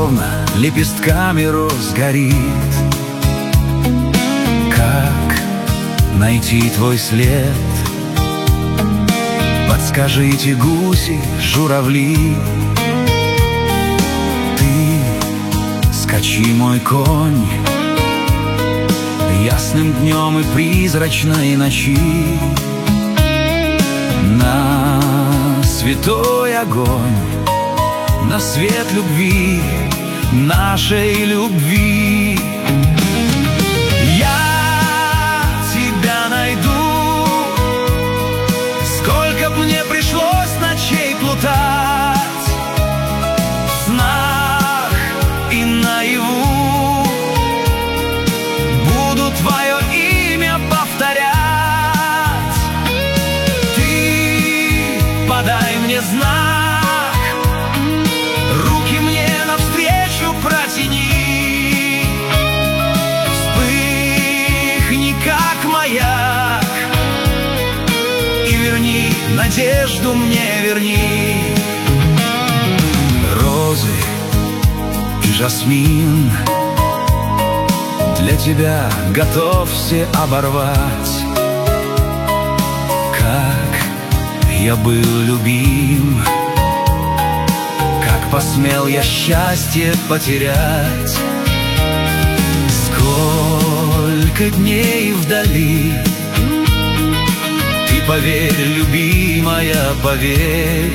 словно лепестками роз горит. Как найти твой след? Подскажите, гуси, журавли. Ты скачи, мой конь, ясным днем и призрачной ночи, на святой огонь, на свет любви, нашей любви. Я тебя найду, сколько б мне пришлось ночей плутать, в снах и наяву буду твое имя повторять. Ты подай мне знак, руки мне навстречу протяни, вспыхни, как маяк, и верни надежду мне, верни. Розы и жасмин для тебя готов все оборвать. Как я был любим, как посмел я счастье потерять. Сколько дней вдали, ты поверь, любимая, поверь.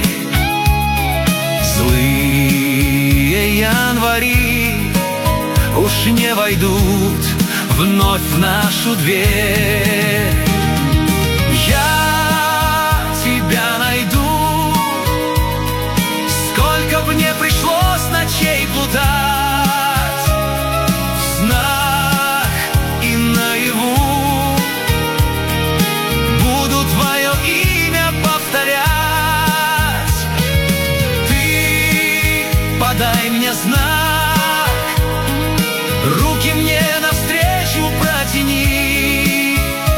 Злые январи уж не войдут вновь в нашу дверь. Я тебя найду, сколько б мне пришлось ночей плутать, в снах и наяву буду твое имя повторять. Ты подай мне знак, руки мне навстречу протяни,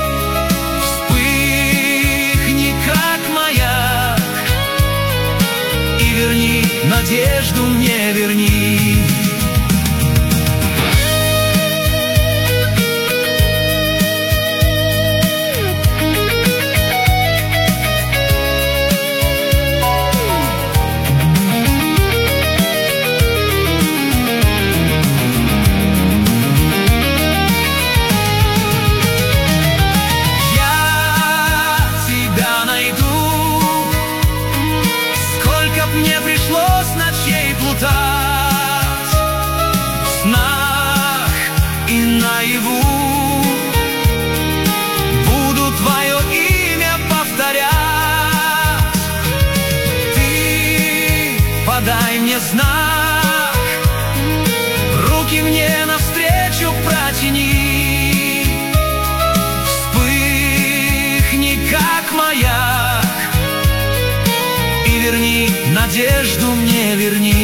вспыхни, как маяк, и верни надежду мне, верни. Мне пришлось ночей плутать, в снах и наяву буду твое имя повторять. Ты подай мне знак, руки мне навстречу протяни, вспыхни, как маяк, и верни надежду мне, верни.